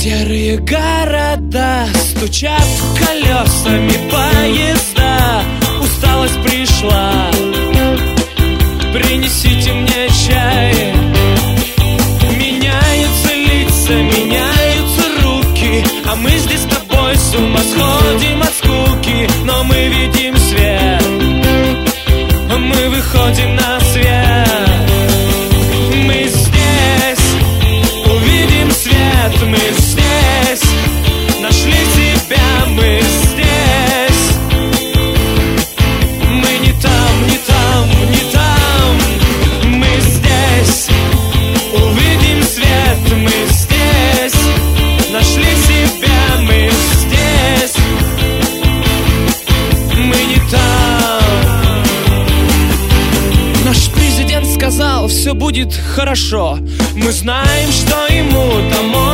Серые города стучат колесами поезда. Усталость пришла, принесите мне чай. Меняются лица, меняются руки, а мы здесь с тобой с ума сходим от скуки. Но мы видим свет, мы выходим на свет. Мы здесь увидим свет, мы здесь нашли себя, мы здесь. Мы не там, не там, не там. Мы здесь увидим свет, мы здесь нашли себя, мы здесь. Мы не там. Наш президент сказал, все будет хорошо. Мы знаем, что ему там